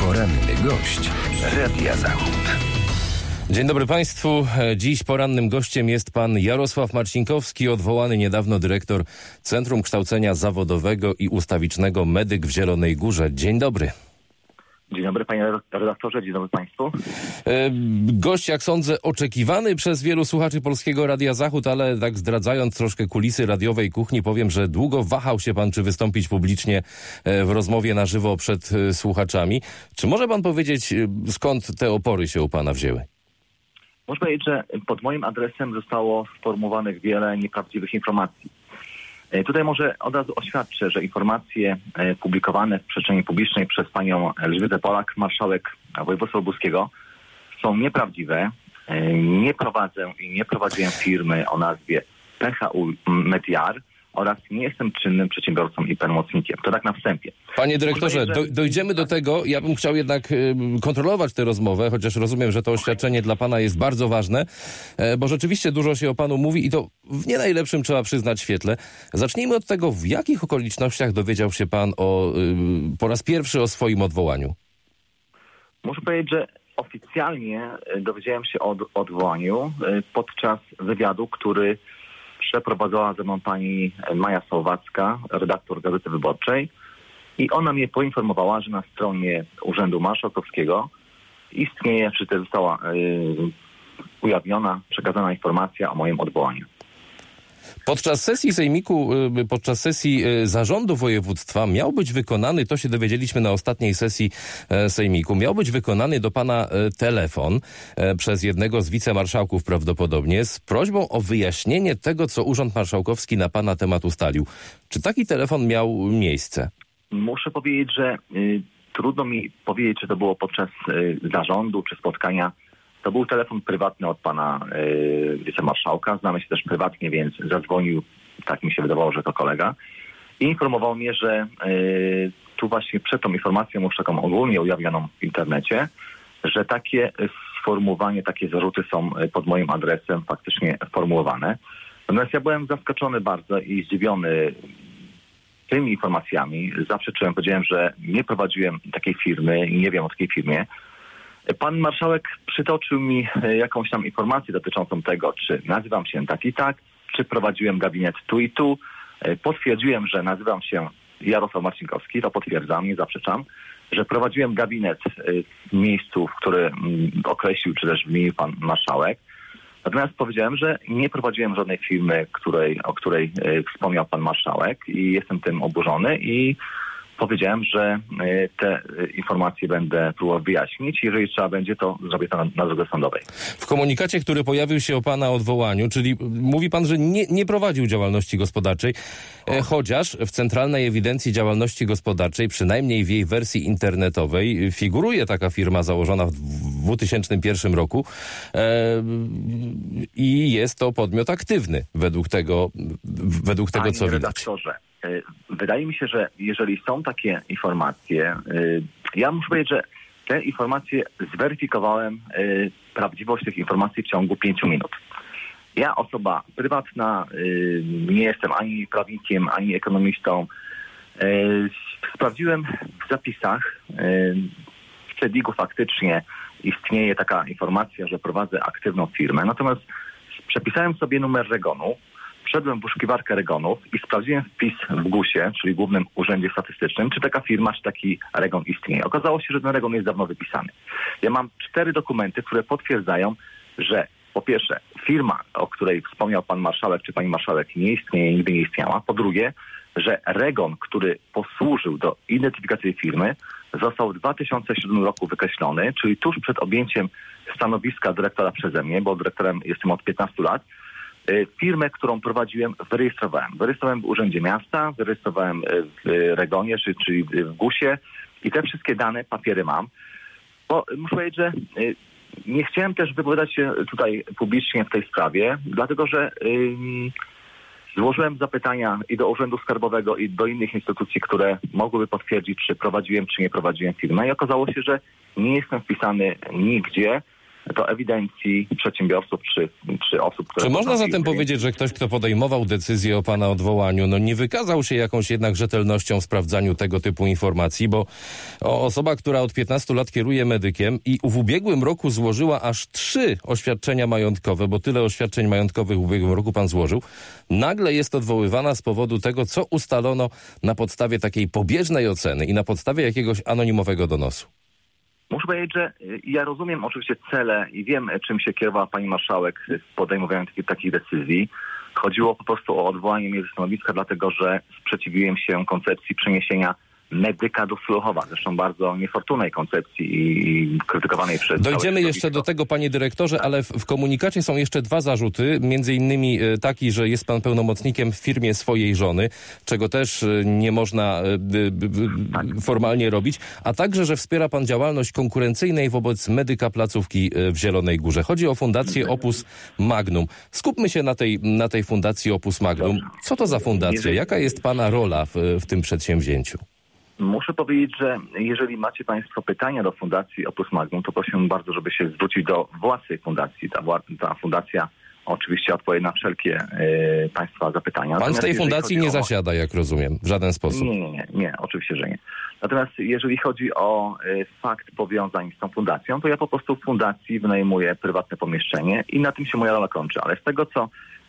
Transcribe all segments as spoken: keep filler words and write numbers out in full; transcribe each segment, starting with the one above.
Poranny gość Radia Zachód. Dzień dobry Państwu. Dziś porannym gościem jest pan Jarosław Marcinkowski, odwołany niedawno dyrektor Centrum Kształcenia Zawodowego i Ustawicznego Medyk w Zielonej Górze. Dzień dobry. Dzień dobry panie redaktorze, dzień dobry państwu. Gość, jak sądzę, oczekiwany przez wielu słuchaczy Polskiego Radia Zachód, ale tak zdradzając troszkę kulisy radiowej kuchni, powiem, że długo wahał się pan, czy wystąpić publicznie w rozmowie na żywo przed słuchaczami. Czy może pan powiedzieć, skąd te opory się u pana wzięły? Muszę powiedzieć, że pod moim adresem zostało sformułowanych wiele nieprawdziwych informacji. Tutaj może od razu oświadczę, że informacje publikowane w przestrzeni publicznej przez panią Elżbietę Polak, marszałek województwa lubuskiego, są nieprawdziwe. Nie prowadzę i nie prowadziłem firmy o nazwie P H U Mediar oraz nie jestem czynnym przedsiębiorcą i pełnomocnikiem. To tak na wstępie. Panie dyrektorze, do, dojdziemy do tego. Ja bym chciał jednak y, kontrolować tę rozmowę, chociaż rozumiem, że to oświadczenie dla pana jest bardzo ważne, e, bo rzeczywiście dużo się o panu mówi i to w nie najlepszym, trzeba przyznać, świetle. Zacznijmy od tego, w jakich okolicznościach dowiedział się pan o, y, po raz pierwszy o swoim odwołaniu? Muszę powiedzieć, że oficjalnie dowiedziałem się o odwołaniu podczas wywiadu, który przeprowadzała ze mną pani Maja Sałwacka, redaktor Gazety Wyborczej, i ona mnie poinformowała, że na stronie Urzędu Marszałkowskiego istnieje, czy też została yy, ujawniona, przekazana informacja o moim odwołaniu. Podczas sesji sejmiku, podczas sesji zarządu województwa miał być wykonany, to się dowiedzieliśmy na ostatniej sesji sejmiku, miał być wykonany do pana telefon przez jednego z wicemarszałków prawdopodobnie z prośbą o wyjaśnienie tego, co Urząd Marszałkowski na pana temat ustalił. Czy taki telefon miał miejsce? Muszę powiedzieć, że y, trudno mi powiedzieć, czy to było podczas y, zarządu, czy spotkania. To był telefon prywatny od pana y, wicemarszałka. Znamy się też prywatnie, więc zadzwonił, tak mi się wydawało, że to kolega. I informował mnie, że y, tu właśnie przed tą informacją, już taką ogólnie ujawnioną w internecie, że takie sformułowanie, takie zarzuty są pod moim adresem faktycznie formułowane. Natomiast ja byłem zaskoczony bardzo i zdziwiony tymi informacjami. Zaprzeczyłem, powiedziałem, że nie prowadziłem takiej firmy i nie wiem o takiej firmie. Pan marszałek przytoczył mi jakąś tam informację dotyczącą tego, czy nazywam się tak i tak, czy prowadziłem gabinet tu i tu. Potwierdziłem, że nazywam się Jarosław Marcinkowski, to potwierdzam, nie zaprzeczam, że prowadziłem gabinet w miejscu, w którym określił, czy też wymienił pan marszałek. Natomiast powiedziałem, że nie prowadziłem żadnej firmy, której, o której wspomniał pan marszałek, i jestem tym oburzony i powiedziałem, że te informacje będę próbował wyjaśnić. Jeżeli trzeba będzie, to zrobię to na, na drodze sądowej. W komunikacie, który pojawił się o pana odwołaniu, czyli mówi pan, że nie, nie prowadził działalności gospodarczej, e, chociaż w Centralnej Ewidencji Działalności Gospodarczej, przynajmniej w jej wersji internetowej, figuruje taka firma założona w dwutysięcznym pierwszym roku e, i jest to podmiot aktywny według tego, według tego, co widać. Redaktorze, wydaje mi się, że jeżeli są takie informacje, ja muszę powiedzieć, że te informacje zweryfikowałem, prawdziwość tych informacji w ciągu pięciu minut. Ja, osoba prywatna, nie jestem ani prawnikiem, ani ekonomistą. Sprawdziłem w zapisach, w Cedigu faktycznie istnieje taka informacja, że prowadzę aktywną firmę, natomiast przepisałem sobie numer regonu, wszedłem w wyszukiwarkę regonów i sprawdziłem wpis w gusie, czyli Głównym Urzędzie Statystycznym, czy taka firma, czy taki regon istnieje. Okazało się, że ten regon jest dawno wypisany. Ja mam cztery dokumenty, które potwierdzają, że po pierwsze firma, o której wspomniał pan marszałek, czy pani marszałek, nie istnieje, nigdy nie istniała. Po drugie, że regon, który posłużył do identyfikacji firmy, został w dwa tysiące siódmym roku wykreślony, czyli tuż przed objęciem stanowiska dyrektora przeze mnie, bo dyrektorem jestem od piętnastu lat. Firmę, którą prowadziłem, wyrejestrowałem. Wyrejestrowałem w Urzędzie Miasta, wyrejestrowałem w Regonie, czyli w gusie, i te wszystkie dane, papiery mam. Bo muszę powiedzieć, że nie chciałem też wypowiadać się tutaj publicznie w tej sprawie, dlatego że yy, złożyłem zapytania i do Urzędu Skarbowego, i do innych instytucji, które mogłyby potwierdzić, czy prowadziłem, czy nie prowadziłem firmę, i okazało się, że nie jestem wpisany nigdzie do ewidencji przedsiębiorców czy, czy osób, które... Czy można zatem powiedzieć, że ktoś, kto podejmował decyzję o pana odwołaniu, no nie wykazał się jakąś jednak rzetelnością w sprawdzaniu tego typu informacji, bo osoba, która od piętnastu lat kieruje medykiem i w ubiegłym roku złożyła aż trzy oświadczenia majątkowe, bo tyle oświadczeń majątkowych w ubiegłym roku pan złożył, nagle jest odwoływana z powodu tego, co ustalono na podstawie takiej pobieżnej oceny i na podstawie jakiegoś anonimowego donosu. Muszę powiedzieć, że ja rozumiem oczywiście cele i wiem, czym się kierowała pani marszałek w podejmowaniu takich, takich decyzji. Chodziło po prostu o odwołanie mnie ze stanowiska, dlatego że sprzeciwiłem się koncepcji przeniesienia medyka do Sulechowa. Zresztą bardzo niefortunnej koncepcji i krytykowanej przez... Dojdziemy jeszcze do tego, panie dyrektorze, ale w, w komunikacie są jeszcze dwa zarzuty, między innymi taki, że jest pan pełnomocnikiem w firmie swojej żony, czego też nie można tak. formalnie robić, a także, że wspiera pan działalność konkurencyjnej wobec medyka placówki w Zielonej Górze. Chodzi o fundację Opus Magnum. Skupmy się na tej, na tej fundacji Opus Magnum. Co to za fundacja? Jaka jest pana rola w, w tym przedsięwzięciu? Muszę powiedzieć, że jeżeli macie państwo pytania do Fundacji Opus Magnum, to prosiłbym bardzo, żeby się zwrócić do własnej fundacji. Ta, ta fundacja oczywiście odpowie na wszelkie y, państwa zapytania. Pan Natomiast w tej fundacji nie o... zasiada, jak rozumiem, w żaden sposób. Nie, nie, nie, nie, oczywiście, że nie. Natomiast jeżeli chodzi o y, fakt powiązań z tą fundacją, to ja po prostu w fundacji wynajmuję prywatne pomieszczenie i na tym się moja rola kończy. Ale z tego, co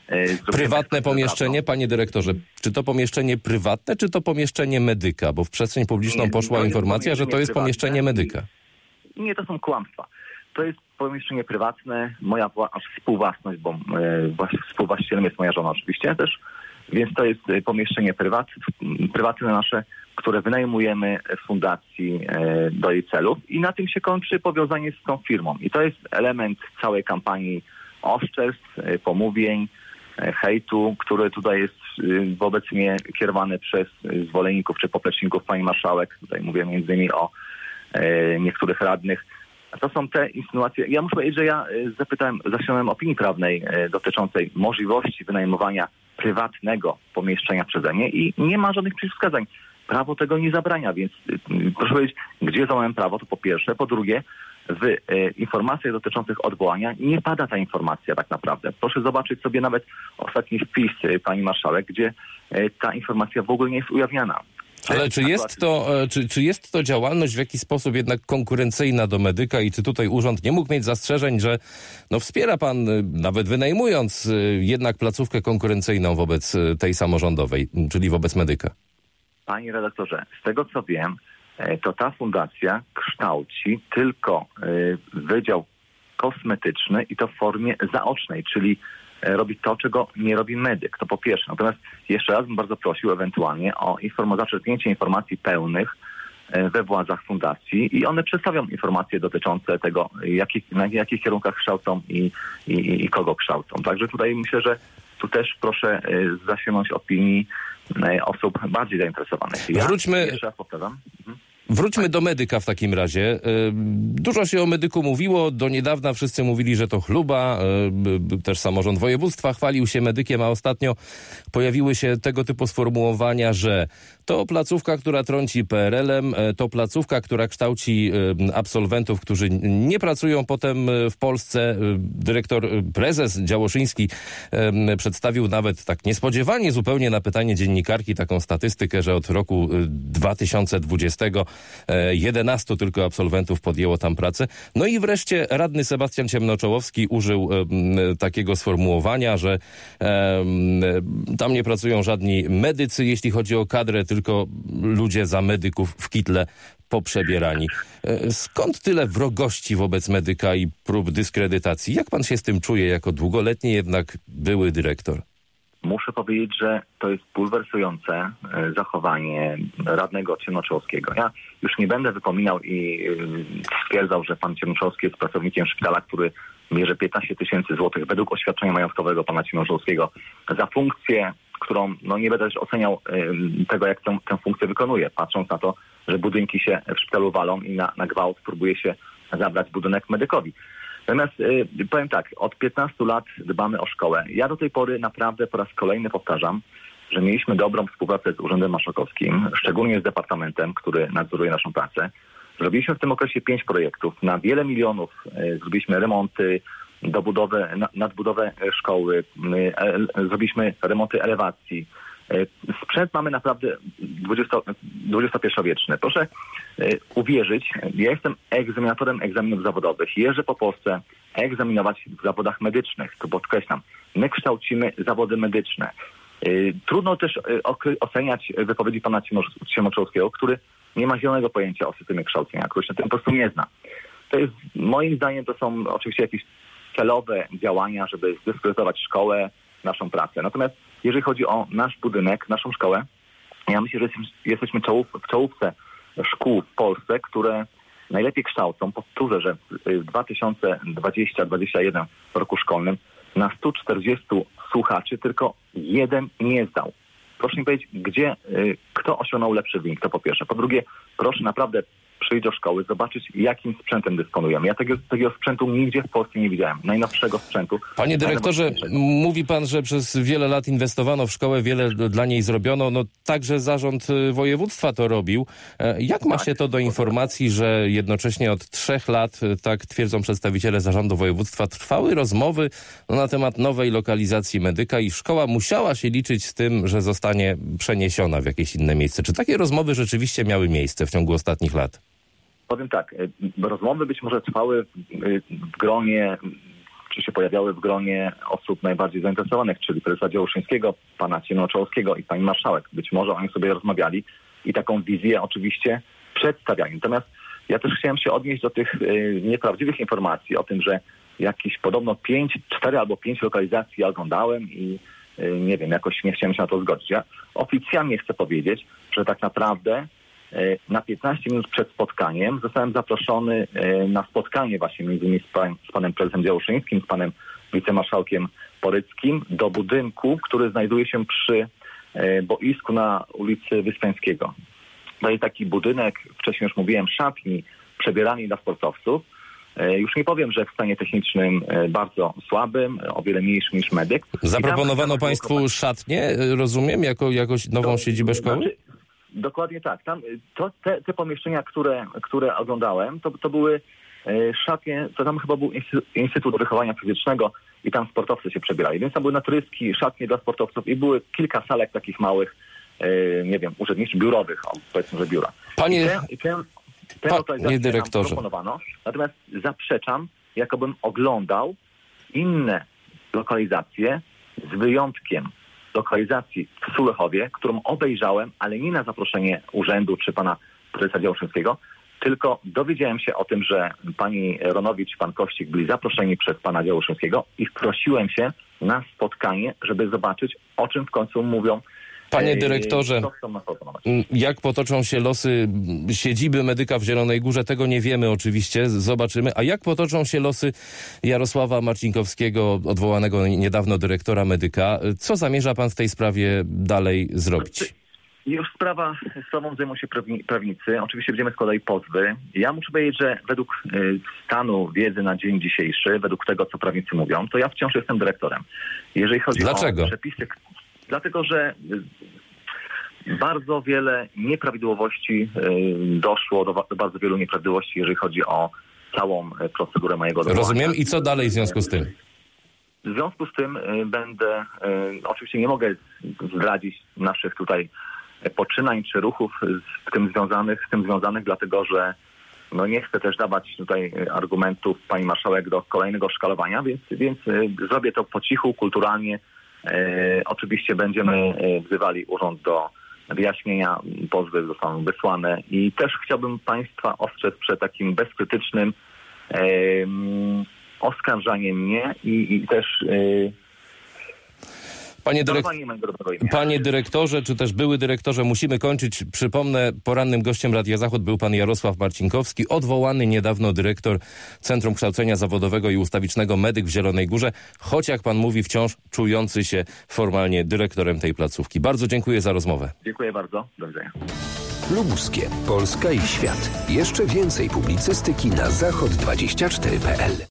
Prywatne pomieszczenie, panie dyrektorze, czy to pomieszczenie prywatne, czy to pomieszczenie medyka? Bo w przestrzeń publiczną nie, poszła informacja, że to jest prywatne. pomieszczenie medyka. Nie, to są kłamstwa. To jest pomieszczenie prywatne, moja aż współwłasność, bo e, współwłaścicielem jest moja żona oczywiście też, więc to jest pomieszczenie prywatne, prywatne nasze, które wynajmujemy w fundacji e, do jej celów i na tym się kończy powiązanie z tą firmą. I to jest element całej kampanii oszczerstw, e, pomówień, hejtu, który tutaj jest wobec mnie kierowany przez zwolenników czy popleczników pani marszałek. Tutaj mówię między innymi o e, niektórych radnych. To są te insynuacje. Ja muszę powiedzieć, że ja zapytałem, zasiąłem opinii prawnej e, dotyczącej możliwości wynajmowania prywatnego pomieszczenia przeze mnie i nie ma żadnych przeciwwskazań. Prawo tego nie zabrania, więc e, proszę powiedzieć, gdzie złamałem prawo, to po pierwsze. Po drugie, w e, informacjach dotyczących odwołania nie pada ta informacja tak naprawdę. Proszę zobaczyć sobie nawet ostatni wpis e, pani marszałek, gdzie e, ta informacja w ogóle nie jest ujawniana. Ale czy jest to, czy, czy jest to działalność w jakiś sposób jednak konkurencyjna do medyka i czy tutaj urząd nie mógł mieć zastrzeżeń, że no wspiera pan, nawet wynajmując jednak placówkę konkurencyjną wobec tej samorządowej, czyli wobec medyka? Panie redaktorze, z tego co wiem, to ta fundacja kształci tylko wydział kosmetyczny i to w formie zaocznej, czyli robi to, czego nie robi medyk. To po pierwsze. Natomiast jeszcze raz bym bardzo prosił ewentualnie o inform- zaczerpnięcie informacji pełnych we władzach fundacji i one przedstawią informacje dotyczące tego, jakich, na jakich kierunkach kształcą i, i, i kogo kształcą. Także tutaj myślę, że tu też proszę zasięgnąć opinii osób bardziej zainteresowanych. Ja Wróćmy... jeszcze raz powtarzam. Mhm. Wróćmy do medyka w takim razie. Dużo się o medyku mówiło. Do niedawna wszyscy mówili, że to chluba. Też samorząd województwa chwalił się medykiem, a ostatnio pojawiły się tego typu sformułowania, że to placówka, która trąci P R L-em, to placówka, która kształci absolwentów, którzy nie pracują potem w Polsce. Dyrektor, prezes Działoszyński przedstawił nawet tak niespodziewanie zupełnie na pytanie dziennikarki taką statystykę, że od roku dwa tysiące dwudziestego jedenastu tylko absolwentów podjęło tam pracę. No i wreszcie radny Sebastian Ciemnoczołowski użył e, takiego sformułowania, że e, tam nie pracują żadni medycy, jeśli chodzi o kadrę, tylko ludzie za medyków w kitle poprzebierani. E, skąd tyle wrogości wobec medyka i prób dyskredytacji? Jak pan się z tym czuje jako długoletni jednak były dyrektor? Muszę powiedzieć, że to jest bulwersujące zachowanie radnego Ciemnoczołowskiego. Ja już nie będę wypominał i stwierdzał, że pan Ciemnoczołowski jest pracownikiem szpitala, który bierze piętnaście tysięcy złotych według oświadczenia majątkowego pana Ciemnoczołowskiego za funkcję, którą no nie będę też oceniał tego, jak tę, tę funkcję wykonuje, patrząc na to, że budynki się w szpitalu walą i na, na gwałt próbuje się zabrać budynek medykowi. Natomiast y, powiem tak, od piętnastu lat dbamy o szkołę. Ja do tej pory naprawdę po raz kolejny powtarzam, że mieliśmy dobrą współpracę z Urzędem Marszałkowskim, szczególnie z Departamentem, który nadzoruje naszą pracę, Zrobiliśmy w tym okresie pięć projektów. Na wiele milionów e, zrobiliśmy remonty, dobudowę, na, nadbudowę szkoły, e, e, zrobiliśmy remonty elewacji. E, sprzęt mamy naprawdę dwudziestopierwowieczny. Proszę e, uwierzyć, ja jestem egzaminatorem egzaminów zawodowych. Jeżdżę po Polsce egzaminować w zawodach medycznych. To podkreślam. My kształcimy zawody medyczne. E, trudno też e, oceniać wypowiedzi pana Cimoczowskiego, który nie ma zielonego pojęcia o systemie kształcenia, który się tym po prostu nie zna. To jest, moim zdaniem, to są oczywiście jakieś celowe działania, żeby zdyskredytować szkołę, naszą pracę. Natomiast jeżeli chodzi o nasz budynek, naszą szkołę, ja myślę, że jesteśmy czołów, w czołówce szkół w Polsce, które najlepiej kształcą. Powtórzę, że w dwa tysiące dwudziestym dwudziestym pierwszym roku szkolnym na stu czterdziestu słuchaczy tylko jeden nie zdał. Proszę mi powiedzieć, gdzie, y, kto osiągnął lepszy wynik, to po pierwsze. Po drugie, proszę naprawdę przyjść do szkoły, zobaczyć, jakim sprzętem dysponujemy. Ja tego, takiego sprzętu nigdzie w Polsce nie widziałem. Najnowszego sprzętu. Panie dyrektorze, mówi pan, że przez wiele lat inwestowano w szkołę, wiele dla niej zrobiono. No także zarząd województwa to robił. Jak ma się to do informacji, że jednocześnie od trzech lat, tak twierdzą przedstawiciele zarządu województwa, trwały rozmowy no, na temat nowej lokalizacji medyka i szkoła musiała się liczyć z tym, że zostanie przeniesiona w jakieś inne miejsce. Czy takie rozmowy rzeczywiście miały miejsce w ciągu ostatnich lat? Powiem tak, rozmowy być może trwały w gronie, czy się pojawiały w gronie osób najbardziej zainteresowanych, czyli prezesa Działoszyńskiego, pana Ciemnoczałowskiego i pani marszałek. Być może oni sobie rozmawiali i taką wizję oczywiście przedstawiali. Natomiast ja też chciałem się odnieść do tych nieprawdziwych informacji o tym, że jakieś podobno pięć, cztery albo pięć lokalizacji ja oglądałem i nie wiem, jakoś nie chciałem się na to zgodzić. Ja oficjalnie chcę powiedzieć, że tak naprawdę na piętnaście minut przed spotkaniem zostałem zaproszony na spotkanie właśnie między innymi z, pan, z panem prezesem Działoszyńskim, z panem wicemarszałkiem Poryckim do budynku, który znajduje się przy boisku na ulicy Wyspiańskiego. To jest taki budynek, wcześniej już mówiłem, szatni, przebieralni dla sportowców. Już nie powiem, że w stanie technicznym bardzo słabym, o wiele mniejszym niż medyk. Zaproponowano państwu szatnię, rozumiem, jako jakąś nową to, siedzibę szkoły? Znaczy, dokładnie tak. Tam, to, te, te pomieszczenia, które, które oglądałem, to, to były szatnie, to tam chyba był Instytut Wychowania Fizycznego i tam sportowcy się przebierali. Więc tam były natryski, szatnie dla sportowców i były kilka salek takich małych, nie wiem, urzędniczych, biurowych, powiedzmy, że biura. Panie, I te, i te, te panie dyrektorze, proponowano. Natomiast zaprzeczam, jakobym oglądał inne lokalizacje z wyjątkiem lokalizacji w Sulechowie, którą obejrzałem, ale nie na zaproszenie urzędu czy pana prezesa Działoszyńskiego, tylko dowiedziałem się o tym, że pani Ronowicz, pan Kościk byli zaproszeni przez pana Działoszyńskiego i prosiłem się na spotkanie, żeby zobaczyć, o czym w końcu mówią. Panie dyrektorze, jak potoczą się losy siedziby medyka w Zielonej Górze, tego nie wiemy oczywiście, zobaczymy. A jak potoczą się losy Jarosława Marcinkowskiego, odwołanego niedawno dyrektora medyka? Co zamierza pan w tej sprawie dalej zrobić? Już sprawa, sprawą zajmą się prawnicy. Oczywiście będziemy składali pozwy. Ja muszę powiedzieć, że według stanu wiedzy na dzień dzisiejszy, według tego, co prawnicy mówią, to ja wciąż jestem dyrektorem. Jeżeli chodzi Dlaczego? o przepisy... Dlatego, że bardzo wiele nieprawidłowości doszło, do bardzo wielu nieprawidłowości, jeżeli chodzi o całą procedurę mojego odwołania. Rozumiem. I co dalej w związku z tym? W związku z tym będę, oczywiście nie mogę zdradzić naszych tutaj poczynań czy ruchów z tym związanych, z tym związanych, dlatego że no nie chcę też dawać tutaj argumentów pani marszałek do kolejnego szkalowania, więc, więc zrobię to po cichu, kulturalnie. E, oczywiście będziemy e, wzywali urząd do wyjaśnienia, pozwy zostaną wysłane i też chciałbym państwa ostrzec przed takim bezkrytycznym e, oskarżaniem mnie i, i też e, Panie, dyrek... Panie dyrektorze, czy też były dyrektorze, musimy kończyć. Przypomnę, porannym gościem Radia Zachód był pan Jarosław Marcinkowski, odwołany niedawno dyrektor Centrum Kształcenia Zawodowego i Ustawicznego medyk w Zielonej Górze, choć jak pan mówi, wciąż czujący się formalnie dyrektorem tej placówki. Bardzo dziękuję za rozmowę. Dziękuję bardzo. Do widzenia. Lubuskie, Polska i świat. Jeszcze więcej publicystyki na zachod dwadzieścia cztery kropka p l.